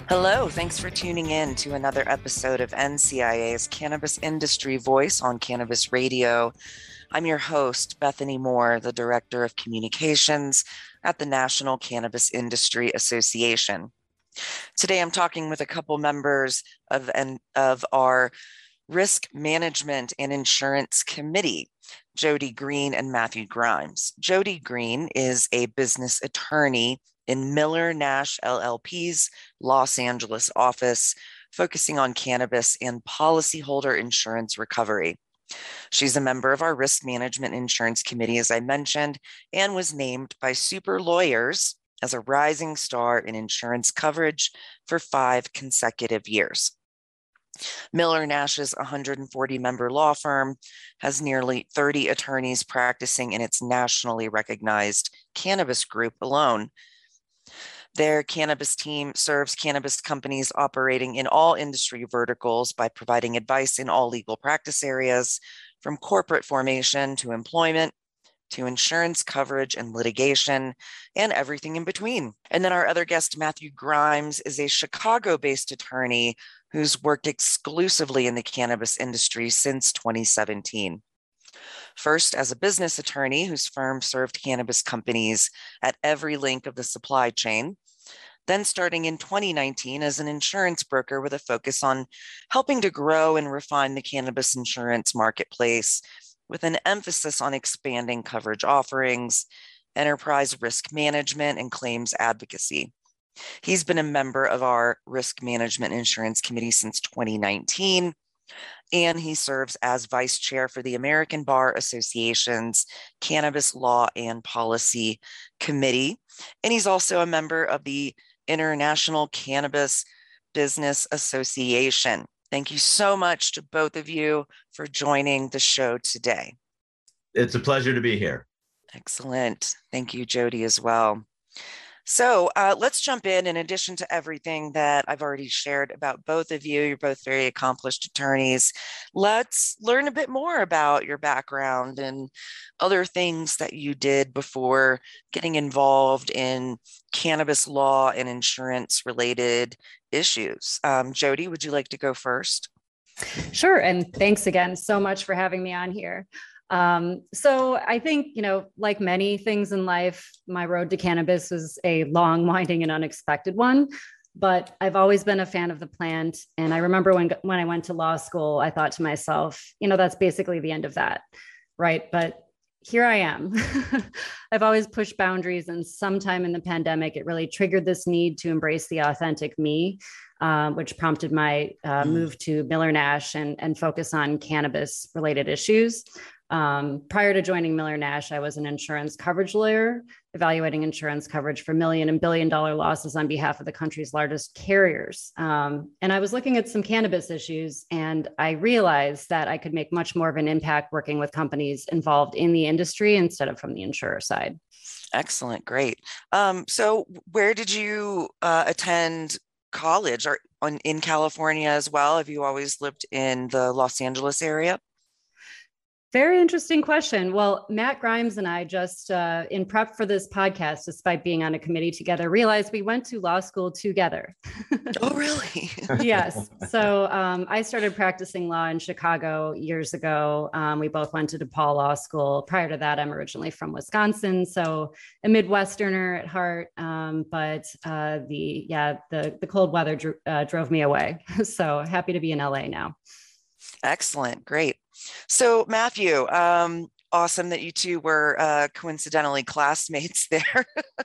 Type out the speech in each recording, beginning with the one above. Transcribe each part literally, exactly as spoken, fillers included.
Hello, thanks for tuning in to another episode of N C I A's Cannabis Industry Voice on Cannabis Radio. I'm your host, Bethany Moore, the Director of Communications at the National Cannabis Industry Association. Today, I'm talking with a couple members of, of our Risk Management and Insurance Committee, Jody Green and Matthew Grimes. Jody Green is a business attorney in Miller Nash L L P's Los Angeles office, focusing on cannabis and policyholder insurance recovery. She's a member of our Risk Management Insurance Committee, as I mentioned, and was named by Super Lawyers as a rising star in insurance coverage for five consecutive years. Miller Nash's one hundred forty member law firm has nearly thirty attorneys practicing in its nationally recognized cannabis group alone. Their cannabis team serves cannabis companies operating in all industry verticals by providing advice in all legal practice areas, from corporate formation to employment, to insurance coverage and litigation, and everything in between. And then our other guest, Matthew Grimes, is a Chicago-based attorney who's worked exclusively in the cannabis industry since twenty seventeen. First, as a business attorney whose firm served cannabis companies at every link of the supply chain, then starting in twenty nineteen as an insurance broker with a focus on helping to grow and refine the cannabis insurance marketplace with an emphasis on expanding coverage offerings, enterprise risk management, and claims advocacy. He's been a member of our Risk Management Insurance Committee since twenty nineteen, and he serves as vice chair for the American Bar Association's Cannabis Law and Policy Committee. And he's also a member of the International Cannabis Business Association. Thank you so much to both of you for joining the show today. It's a pleasure to be here. Excellent. Thank you, Jody, as well. So uh, let's jump in. In addition to everything that I've already shared about both of you, you're both very accomplished attorneys. Let's learn a bit more about your background and other things that you did before getting involved in cannabis law and insurance related issues. Um, Jody, would you like to go first? Sure. And thanks again so much for having me on here. Um, so I think, you know, like many things in life, my road to cannabis was a long, winding, and unexpected one, but I've always been a fan of the plant. And I remember when, when I went to law school, I thought to myself, you know, that's basically the end of that. Right. But here I am. I've always pushed boundaries, and sometime in the pandemic, it really triggered this need to embrace the authentic me, uh, which prompted my uh, mm. move to Miller Nash and, and focus on cannabis related issues. Um, prior to joining Miller Nash, I was an insurance coverage lawyer, evaluating insurance coverage for million and billion dollar losses on behalf of the country's largest carriers. Um, and I was looking at some cannabis issues, and I realized that I could make much more of an impact working with companies involved in the industry instead of from the insurer side. Excellent. Great. Um, so where did you uh, attend college? Or on, in California as well? Have you always lived in the Los Angeles area? Very interesting question. Well, Matt Grimes and I just, uh, in prep for this podcast, despite being on a committee together, realized we went to law school together. Oh, really? Yes. So um, I started practicing law in Chicago years ago. Um, we both went to DePaul Law School. Prior to that, I'm originally from Wisconsin, so a Midwesterner at heart. Um, but uh, the yeah, the the cold weather dro- uh, drove me away. So happy to be in L A now. Excellent. Great. So Matthew, um, awesome that you two were uh, coincidentally classmates there.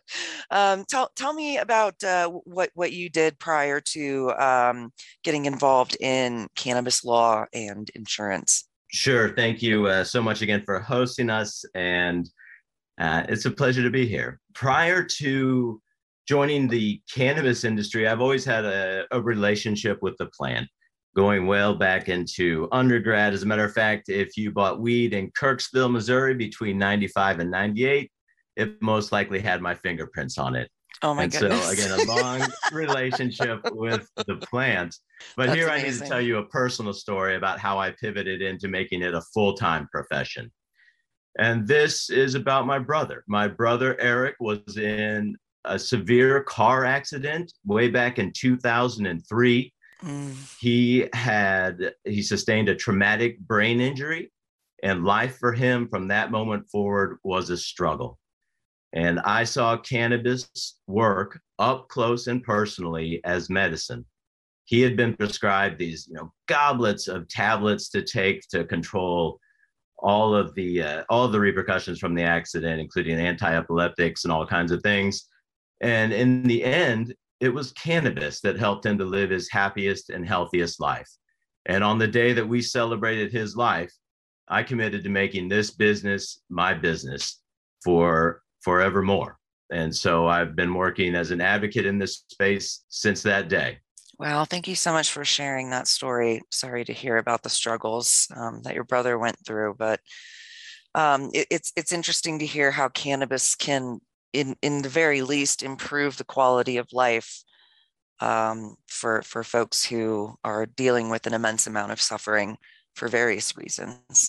um, tell, tell me about uh, what, what you did prior to um, getting involved in cannabis law and insurance. Sure. Thank you uh, so much again for hosting us. And uh, it's a pleasure to be here. Prior to joining the cannabis industry, I've always had a, a relationship with the plant, going well back into undergrad. As a matter of fact, if you bought weed in Kirksville, Missouri between ninety-five and ninety-eight, it most likely had my fingerprints on it. Oh my and goodness. So again, a long relationship with the plant. But That's here amazing. I need to tell you a personal story about how I pivoted into making it a full-time profession. And this is about my brother. My brother, Eric, was in a severe car accident way back in two thousand three. Mm. He had, he sustained a traumatic brain injury, and life for him from that moment forward was a struggle. And I saw cannabis work up close and personally as medicine. He had been prescribed these, you know, goblets of tablets to take to control all of the uh, all of the repercussions from the accident, including anti-epileptics and all kinds of things. And in the end, it was cannabis that helped him to live his happiest and healthiest life. And on the day that we celebrated his life, I committed to making this business my business for forevermore. And so I've been working as an advocate in this space since that day. Well, thank you so much for sharing that story. Sorry to hear about the struggles um, that your brother went through, but um, it, it's it's interesting to hear how cannabis can, in in the very least, improve the quality of life um, for for folks who are dealing with an immense amount of suffering for various reasons.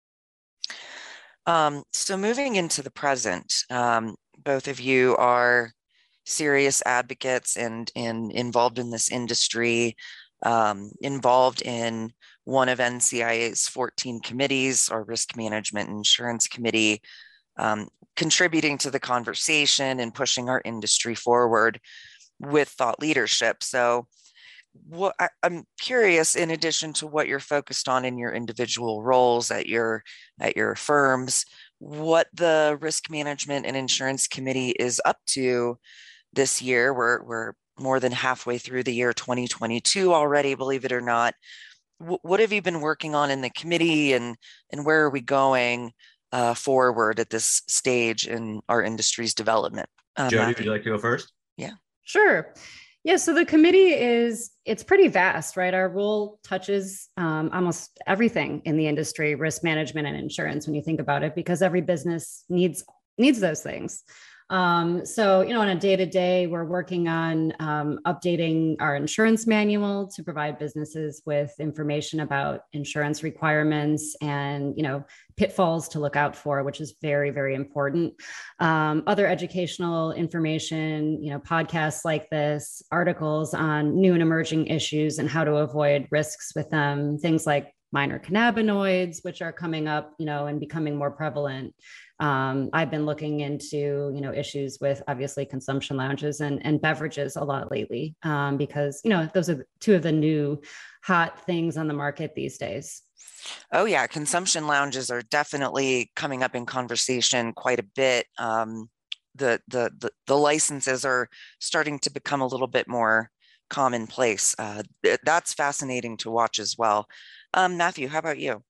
Um, so moving into the present, um, both of you are serious advocates and, and involved in this industry, um, involved in one of N C I A's fourteen committees, or Risk Management and Insurance Committee, um, contributing to the conversation and pushing our industry forward with thought leadership. So what I, I'm curious, in addition to what you're focused on in your individual roles at your at your firms, what the Risk Management and Insurance Committee is up to this year. We're, we're more than halfway through the year twenty twenty-two already, believe it or not. W- what have you been working on in the committee, and, and where are we going uh, forward at this stage in our industry's development? Um, Jody, would you like to go first? Yeah. Sure. Yeah, so the committee is, it's pretty vast, right? Our role touches um, almost everything in the industry, risk management and insurance, when you think about it, because every business needs needs those things. Um, so, you know, on a day-to-day, we're working on um, updating our insurance manual to provide businesses with information about insurance requirements and, you know, pitfalls to look out for, which is very, very important. Um, other educational information, you know, podcasts like this, articles on new and emerging issues and how to avoid risks with them, things like minor cannabinoids, which are coming up, you know, and becoming more prevalent. Um, I've been looking into, you know, issues with obviously consumption lounges and, and beverages a lot lately, um, because, you know, those are two of the new hot things on the market these days. Oh yeah, consumption lounges are definitely coming up in conversation quite a bit. Um, the, the the the licenses are starting to become a little bit more commonplace. Uh, that's fascinating to watch as well. Um, Matthew, how about you?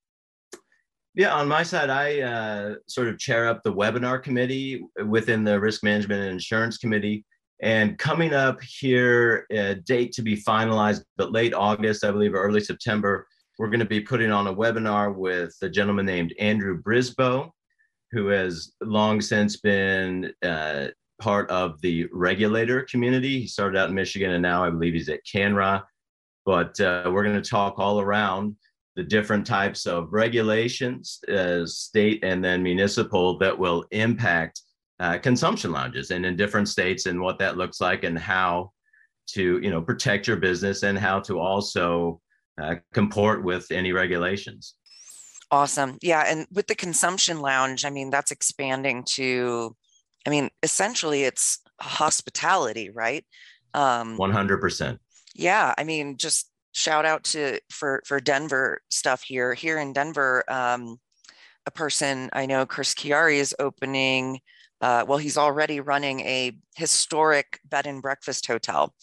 Yeah, on my side, I uh, sort of chair up the webinar committee within the Risk Management and Insurance Committee. And coming up here, a date to be finalized, but late August, I believe, or early September, we're going to be putting on a webinar with a gentleman named Andrew Brisboe, who has long since been uh, part of the regulator community. He started out in Michigan, and now I believe he's at CANRA. But uh, we're going to talk all around the different types of regulations, uh, state and then municipal, that will impact uh, consumption lounges, and in different states, and what that looks like, and how to, you know, protect your business, and how to also uh, comport with any regulations. Awesome. Yeah. And with the consumption lounge, I mean, that's expanding to, I mean, essentially it's hospitality, right? Um, one hundred percent. Yeah. I mean, just shout out to for for Denver stuff here. Here in Denver, um, a person I know, Chris Chiari, is opening, uh, well, he's already running a historic bed and breakfast hotel.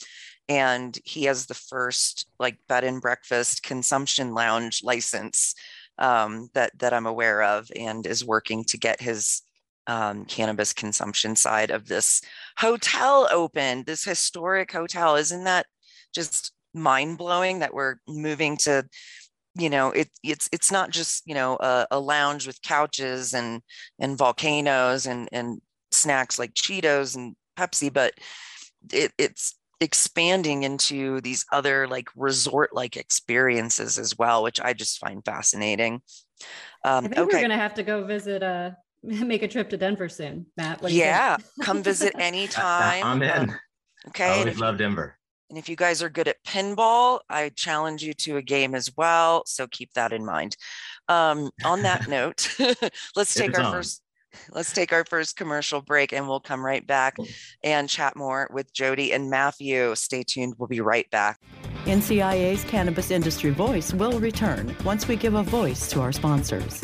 And he has the first like bed and breakfast consumption lounge license um, that, that I'm aware of, and is working to get his um, cannabis consumption side of this hotel open, this historic hotel. Isn't that just mind-blowing that we're moving to, you know, it, it's it's not just, you know, a, a lounge with couches and and volcanoes and and snacks like Cheetos and Pepsi, but it, it's expanding into these other like resort-like experiences as well, which I just find fascinating. Um, I think okay. We're going to have to go visit uh, make a trip to Denver soon, Matt. What do yeah, you think? come visit anytime. I'm in. Uh, I okay. always love Denver. And if you guys are good at pinball, I challenge you to a game as well. So keep that in mind. Um, on that note, let's take It's our on. first let's take our first commercial break, and we'll come right back and chat more with Jody and Matthew. Stay tuned. We'll be right back. N C I A's Cannabis Industry Voice will return once we give a voice to our sponsors.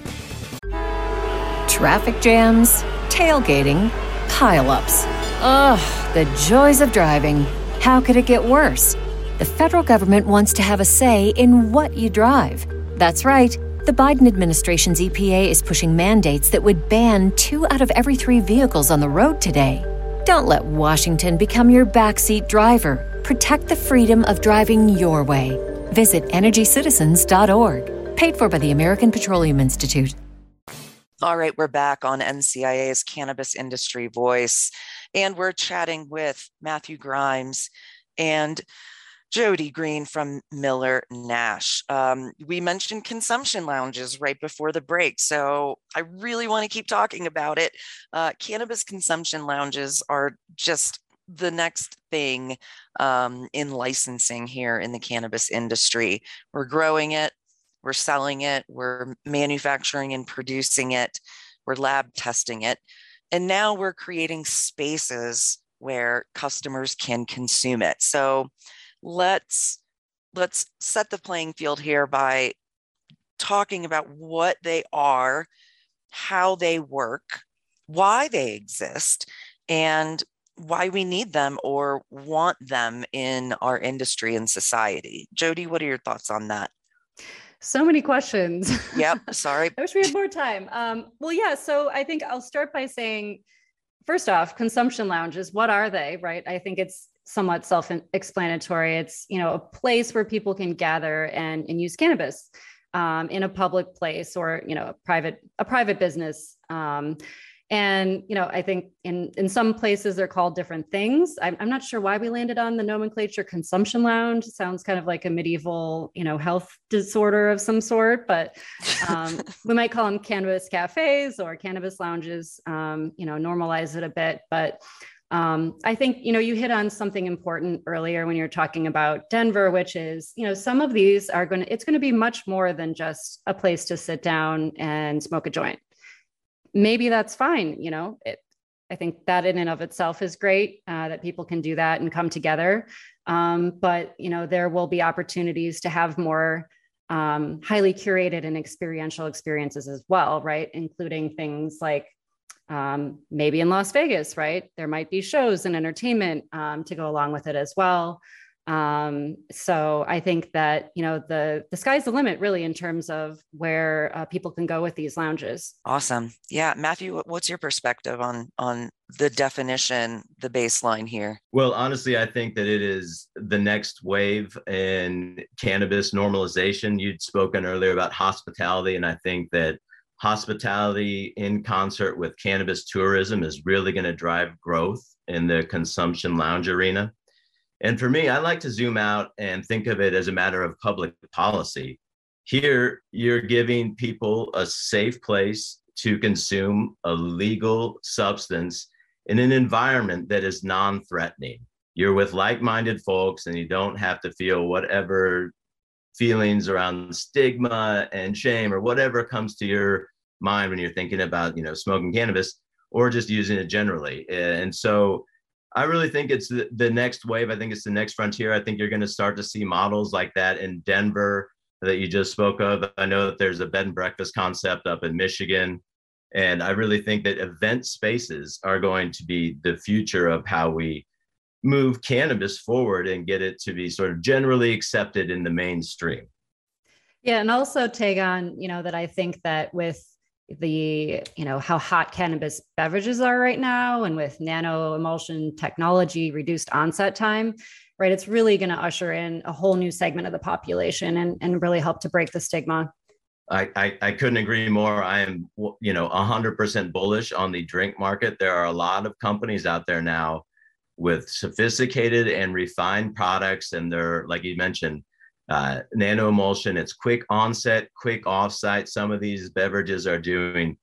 Traffic jams, tailgating, pileups. Ugh, the joys of driving. How could it get worse? The federal government wants to have a say in what you drive. That's right. The Biden administration's E P A is pushing mandates that would ban two out of every three vehicles on the road today. Don't let Washington become your backseat driver. Protect the freedom of driving your way. Visit energy citizens dot org. Paid for by the American Petroleum Institute. All right, we're back on N C I A's Cannabis Industry Voice, and we're chatting with Matthew Grimes and Jody Green from Miller Nash. Um, we mentioned consumption lounges right before the break, so I really want to keep talking about it. Uh, cannabis consumption lounges are just the next thing um, in licensing here in the cannabis industry. We're growing it, we're selling it, we're manufacturing and producing it, we're lab testing it, and now we're creating spaces where customers can consume it. So let's let's set the playing field here by talking about what they are, how they work, why they exist, and why we need them or want them in our industry and society. Jody, what are your thoughts on that? So many questions. Yep, sorry. I wish we had more time. Um, well, yeah, so I think I'll start by saying, first off, consumption lounges, what are they, right? I think it's somewhat self-explanatory. It's, you know, a place where people can gather and, and use cannabis um, in a public place or, you know, a private, a private business. Um, and, you know, I think in, in some places they're called different things. I'm, I'm not sure why we landed on the nomenclature consumption lounge. It sounds kind of like a medieval, you know, health disorder of some sort, but um, we might call them cannabis cafes or cannabis lounges, um, you know, normalize it a bit. But Um, I think, you know, you hit on something important earlier when you're talking about Denver, which is, you know, some of these are going to, it's going to be much more than just a place to sit down and smoke a joint. Maybe that's fine. You know, it, I think that in and of itself is great, uh, that people can do that and come together. Um, but, you know, there will be opportunities to have more um, highly curated and experiential experiences as well, right? Including things like Um, maybe in Las Vegas, right? There might be shows and entertainment um, to go along with it as well. Um, so I think that, you know, the, the sky's the limit really in terms of where uh, people can go with these lounges. Awesome. Yeah. Matthew, what's your perspective on, on the definition, the baseline here? Well, honestly, I think that it is the next wave in cannabis normalization. You'd spoken earlier about hospitality, and I think that hospitality in concert with cannabis tourism is really going to drive growth in the consumption lounge arena. And for me, I like to zoom out and think of it as a matter of public policy. Here, you're giving people a safe place to consume a legal substance in an environment that is non-threatening. You're with like-minded folks, and you don't have to feel whatever feelings around stigma and shame or whatever comes to your mind when you're thinking about, you know, smoking cannabis or just using it generally. And so I really think it's the, the next wave. I think it's the next frontier. I think you're going to start to see models like that in Denver that you just spoke of. I know that there's a bed and breakfast concept up in Michigan. And I really think that event spaces are going to be the future of how we move cannabis forward and get it to be sort of generally accepted in the mainstream. Yeah. And also tag on, you know, that I think that with the, you know, how hot cannabis beverages are right now, and with nano emulsion technology, reduced onset time, right, it's really going to usher in a whole new segment of the population and, and really help to break the stigma. I, I, I couldn't agree more. I am, you know, one hundred percent bullish on the drink market. There are a lot of companies out there now with sophisticated and refined products, and they're, like you mentioned, uh, nano emulsion. It's quick onset, quick offsite. Some of these beverages are doing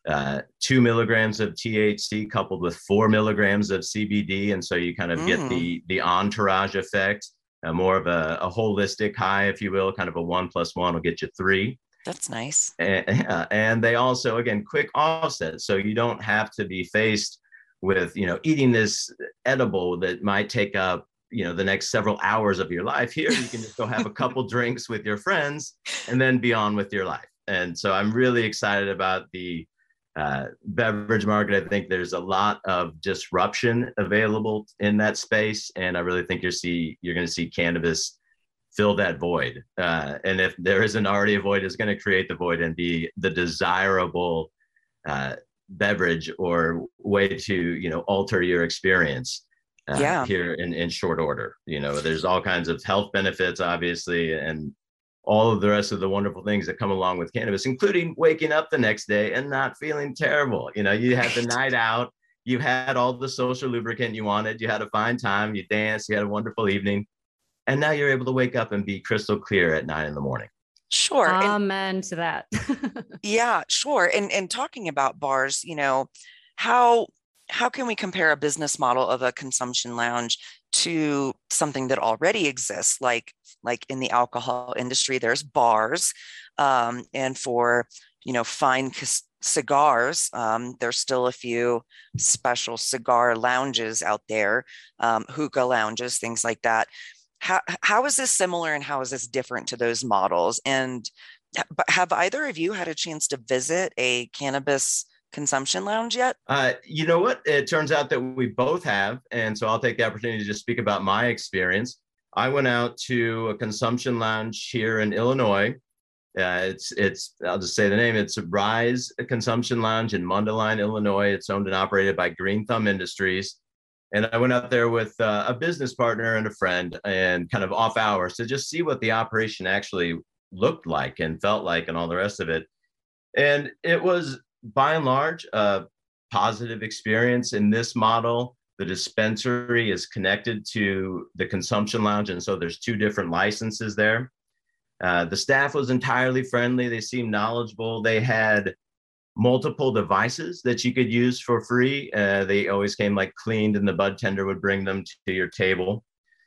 uh, two milligrams of T H C coupled with four milligrams of C B D. And so you kind of mm. get the, the entourage effect, uh, more of a, a holistic high, if you will, kind of a one plus one will get you three. That's nice. And, uh, and they also, again, quick offset. So you don't have to be faced with, you know, eating this edible that might take up, you know, the next several hours of your life. Here, you can just go have a couple drinks with your friends and then be on with your life. And so I'm really excited about the uh, beverage market. I think there's a lot of disruption available in that space. And I really think you're see, you're going to see cannabis fill that void. Uh, and if there isn't already a void, it's going to create the void and be the desirable uh, beverage or way to, you know, alter your experience uh, yeah. here in, in short order. You know, there's all kinds of health benefits, obviously, and all of the rest of the wonderful things that come along with cannabis, including waking up the next day and not feeling terrible. You know, you had the night out, you had all the social lubricant you wanted, you had a fine time, you danced, you had a wonderful evening. And now you're able to wake up and be crystal clear at nine in the morning. Sure. Amen and, to that. yeah, sure. And and talking about bars, you know, how how can we compare a business model of a consumption lounge to something that already exists? Like like in the alcohol industry, there's bars, um, and for you know fine c- cigars, um, there's still a few special cigar lounges out there, um, hookah lounges, things like that. How how is this similar and how is this different to those models? And but have either of you had a chance to visit a cannabis consumption lounge yet? Uh, you know what? It turns out that we both have. And so I'll take the opportunity to just speak about my experience. I went out to a consumption lounge here in Illinois. Uh, it's, it's, I'll just say the name. It's Rise Consumption Lounge in Mundelein, Illinois. It's owned and operated by Green Thumb Industries. And I went out there with uh, a business partner and a friend and kind of off hours to just see what the operation actually looked like and felt like and all the rest of it. And it was by and large a positive experience. In this model, the dispensary is connected to the consumption lounge. And so there's two different licenses there. Uh, the staff was entirely friendly. They seemed knowledgeable. They had multiple devices that you could use for free. Uh, they always came like cleaned and the bud tender would bring them to your table.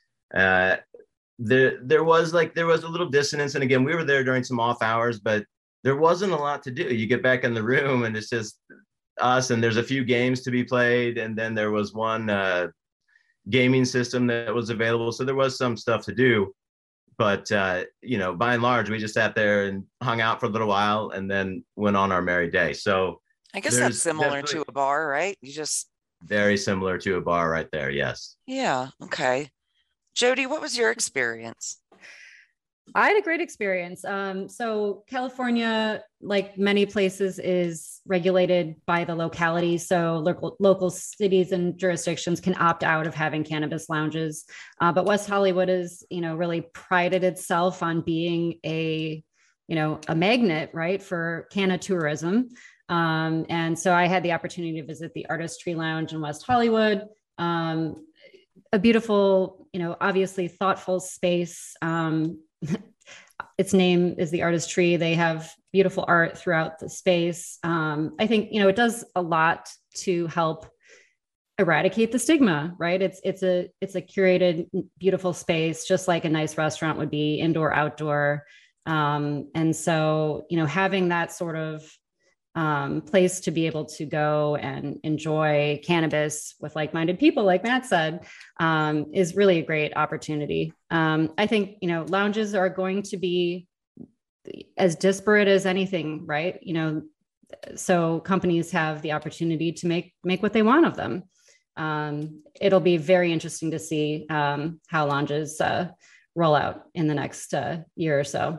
Uh, there, there was like, there was a little dissonance. And again, we were there during some off hours, but there wasn't a lot to do. You get back in the room and it's just us and there's a few games to be played. And then there was one uh, gaming system that was available. So there was some stuff to do. But, uh, you know, by and large, we just sat there and hung out for a little while and then went on our merry day. So I guess that's similar to a bar, right? You just. Very similar to a bar right there. Yes. Yeah. Okay. Jody, what was your experience? I had a great experience. Um, so California, like many places, is regulated by the locality. So local, local cities and jurisdictions can opt out of having cannabis lounges. Uh, but West Hollywood is, you know, really prided itself on being a, you know, a magnet, right, for canna tourism. Um, and so I had the opportunity to visit the Artistry Lounge in West Hollywood. Um, a beautiful, you know, obviously thoughtful space. Um, its name is the Artistry. They have beautiful art throughout the space. Um, I think, you know, it does a lot to help eradicate the stigma, right? It's, it's a, it's a curated, beautiful space, just like a nice restaurant would be, indoor, outdoor. Um, and so, you know, having that sort of um, place to be able to go and enjoy cannabis with like-minded people, like Matt said, um, is really a great opportunity. Um, I think, you know, lounges are going to be as disparate as anything, right? You know, so companies have the opportunity to make, make what they want of them. Um, it'll be very interesting to see um, how lounges uh, roll out in the next uh, year or so.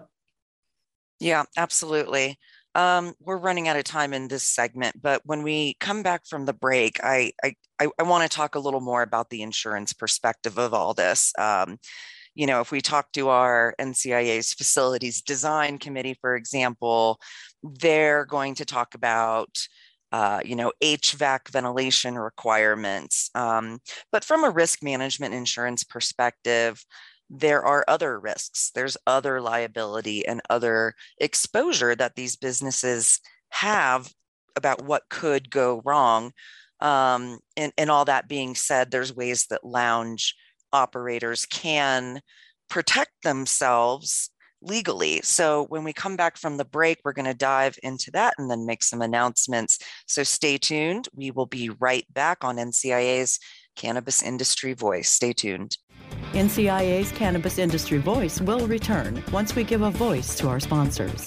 Yeah, absolutely. Um, we're running out of time in this segment, but when we come back from the break, I I, I want to talk a little more about the insurance perspective of all this. Um, you know, if we talk to our N C I A's facilities design committee, for example, they're going to talk about uh, you know, H V A C ventilation requirements. Um, but from a risk management insurance perspective, there are other risks. There's other liability and other exposure that these businesses have about what could go wrong. Um, and, and all that being said, there's ways that lounge operators can protect themselves legally. So when we come back from the break, we're going to dive into that and then make some announcements. So stay tuned. We will be right back on N C I A's Cannabis Industry Voice. Stay tuned. N C I A's Cannabis Industry Voice will return once we give a voice to our sponsors.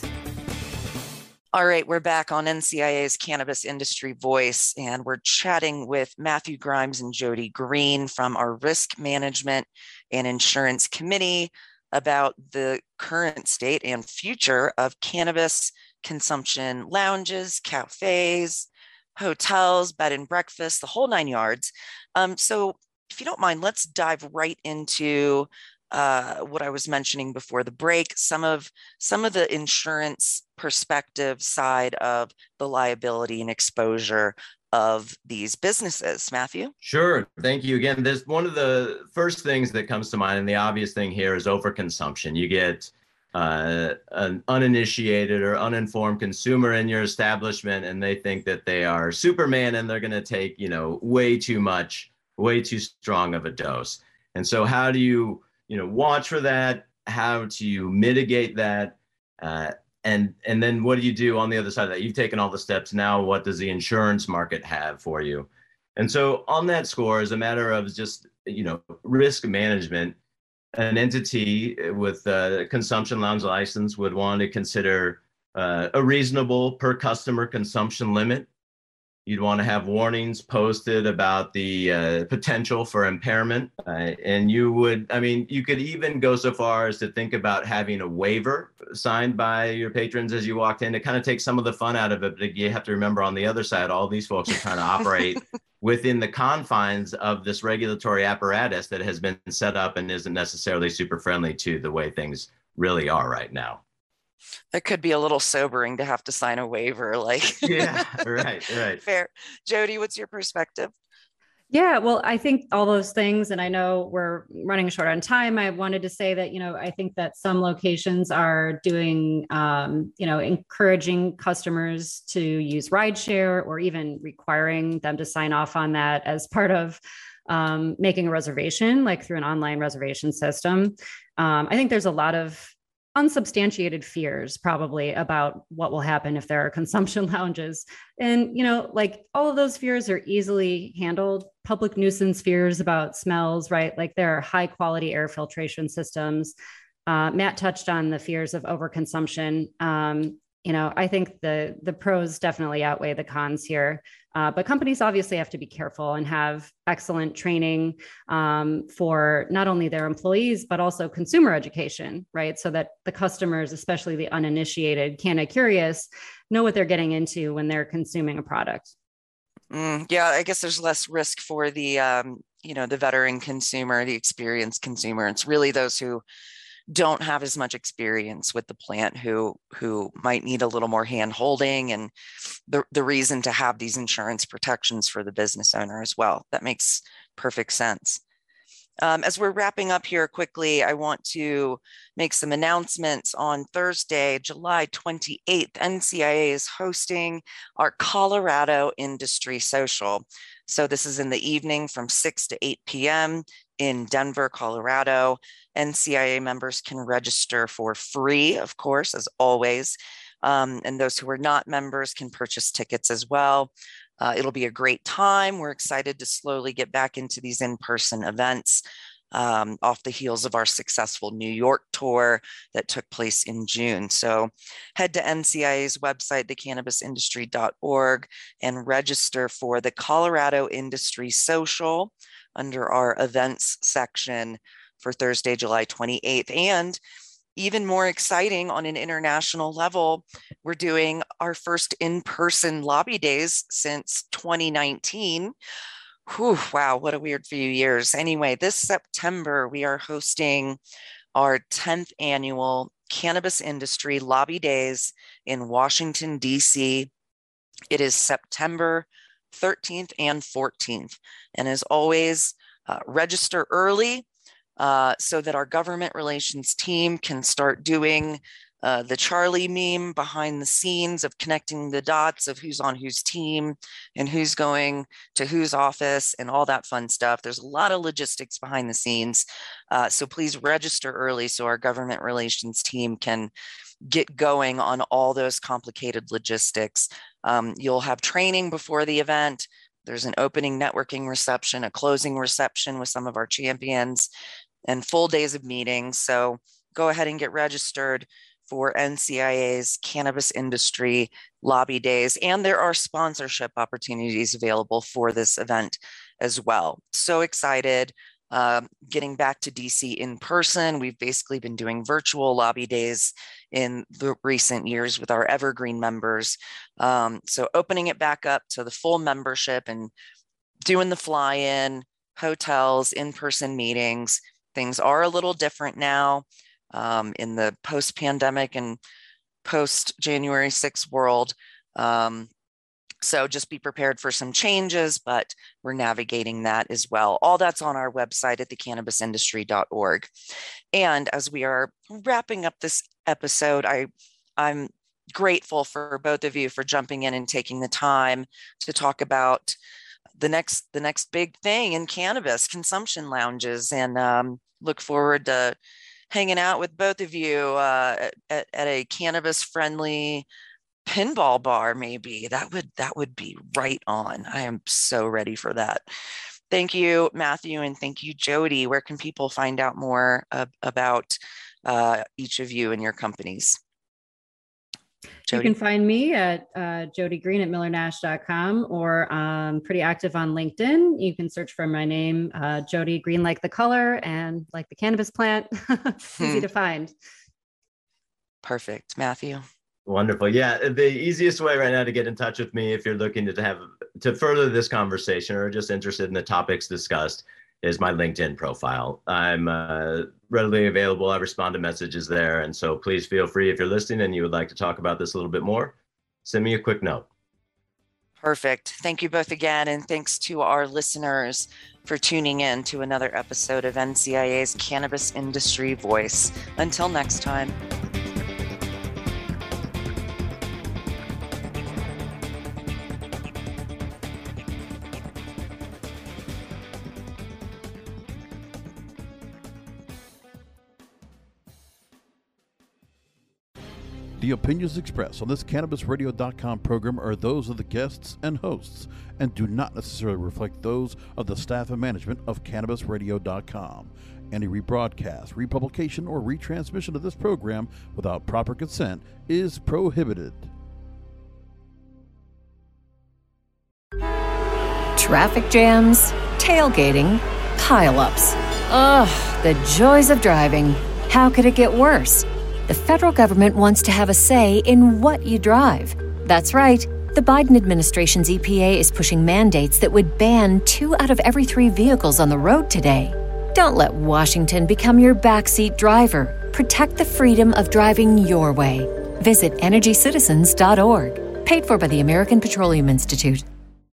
All right, we're back on N C I A's Cannabis Industry Voice, and we're chatting with Matthew Grimes and Jody Green from our Risk Management and Insurance Committee about the current state and future of cannabis consumption lounges, cafes, hotels, bed and breakfast, the whole nine yards. Um, so if you don't mind, let's dive right into uh, what I was mentioning before the break, some of some of the insurance perspective side of the liability and exposure of these businesses. Matthew? Sure. Thank you again. There's one of the first things that comes to mind, and the obvious thing here is overconsumption. You get uh, an uninitiated or uninformed consumer in your establishment, and they think that they are Superman, and they're going to take, you know, way too much, way too strong of a dose. And so how do you, you know, watch for that? How do you mitigate that? Uh, And and then what do you do on the other side of that? You've taken all the steps. Now, what does the insurance market have for you? And so on that score, as a matter of just, you know, risk management, an entity with a consumption lounge license would want to consider uh, a reasonable per customer consumption limit. You'd want to have warnings posted about the uh, potential for impairment. Uh, and you would, I mean, you could even go so far as to think about having a waiver signed by your patrons as you walked in to kind of take some of the fun out of it. But you have to remember, on the other side, all these folks are trying to operate within the confines of this regulatory apparatus that has been set up and isn't necessarily super friendly to the way things really are right now. It could be a little sobering to have to sign a waiver. Like, yeah, right, right. Fair. Jody, what's your perspective? Yeah, well, I think all those things, and I know we're running short on time. I wanted to say that, you know, I think that some locations are doing, um, you know, encouraging customers to use rideshare or even requiring them to sign off on that as part of um, making a reservation, like through an online reservation system. Um, I think there's a lot of unsubstantiated fears probably about what will happen if there are consumption lounges. And, you know, like all of those fears are easily handled. Public nuisance fears about smells, right? Like there are high quality air filtration systems. Uh, Matt touched on the fears of overconsumption. Um, you know, I think the the pros definitely outweigh the cons here. Uh, but companies obviously have to be careful and have excellent training um, for not only their employees, but also consumer education, right? So that the customers, especially the uninitiated, canna curious, know what they're getting into when they're consuming a product. Mm, yeah, I guess there's less risk for the, um, you know, the veteran consumer, the experienced consumer. It's really those who don't have as much experience with the plant who who might need a little more hand holding, and the, the reason to have these insurance protections for the business owner as well. That makes perfect sense. Um, as we're wrapping up here quickly, I want to make some announcements. On Thursday, July twenty-eighth, N C I A is hosting our Colorado Industry Social. So this is in the evening from six to eight p.m. in Denver, Colorado. N C I A members can register for free, of course, as always. Um, and those who are not members can purchase tickets as well. Uh, it'll be a great time. We're excited to slowly get back into these in-person events um, off the heels of our successful New York tour that took place in June. So head to N C I A's website, the cannabis industry dot org, and register for the Colorado Industry Social under our events section for Thursday, July twenty-eighth. And even more exciting on an international level, we're doing our first in-person lobby days since twenty nineteen. Whew, wow, what a weird few years. Anyway, this September, we are hosting our tenth annual Cannabis Industry Lobby Days in Washington, D C. It is September thirteenth and fourteenth. And as always, uh, register early uh, so that our government relations team can start doing uh, the Charlie meme behind the scenes of connecting the dots of who's on whose team and who's going to whose office and all that fun stuff. There's a lot of logistics behind the scenes. Uh, so please register early so our government relations team can get going on all those complicated logistics. Um, you'll have training before the event. There's an opening networking reception, a closing reception with some of our champions, and full days of meetings. So go ahead and get registered for N C I A's Cannabis Industry Lobby Days. And there are sponsorship opportunities available for this event as well. So excited. Um, getting back to D C in person. We've basically been doing virtual lobby days in the recent years with our Evergreen members. Um, so opening it back up to the full membership and doing the fly-in, hotels, in-person meetings. Things are a little different now um, in the post-pandemic and post-January sixth world. Um, So just be prepared for some changes, but we're navigating that as well. All that's on our website at the cannabis industry dot org. And as we are wrapping up this episode, I, I'm grateful for both of you for jumping in and taking the time to talk about the next, the next big thing in cannabis, consumption lounges, and um, look forward to hanging out with both of you uh, at, at a cannabis-friendly pinball bar. Maybe that would that would be right on. I am so ready for that. Thank you, Matthew, and thank you, Jody. Where can people find out more uh, about uh, each of you and your companies? Jody? You can find me at uh, Jody Green at Miller Nash dot com, or um, pretty active on LinkedIn. You can search for my name, uh, Jody Green, like the color and like the cannabis plant. Easy to find. Perfect. Matthew? Wonderful. Yeah, the easiest way right now to get in touch with me if you're looking to have to further this conversation or just interested in the topics discussed is my LinkedIn profile. I'm uh, readily available. I respond to messages there. And so please feel free, if you're listening and you would like to talk about this a little bit more, send me a quick note. Perfect. Thank you both again. And thanks to our listeners for tuning in to another episode of N C I A's Cannabis Industry Voice. Until next time. The opinions expressed on this Cannabis Radio dot com program are those of the guests and hosts and do not necessarily reflect those of the staff and management of Cannabis Radio dot com. Any rebroadcast, republication, or retransmission of this program without proper consent is prohibited. Traffic jams, tailgating, pileups. Ugh, the joys of driving. How could it get worse? The federal government wants to have a say in what you drive. That's right. The Biden administration's E P A is pushing mandates that would ban two out of every three vehicles on the road today. Don't let Washington become your backseat driver. Protect the freedom of driving your way. Visit energy citizens dot org. Paid for by the American Petroleum Institute.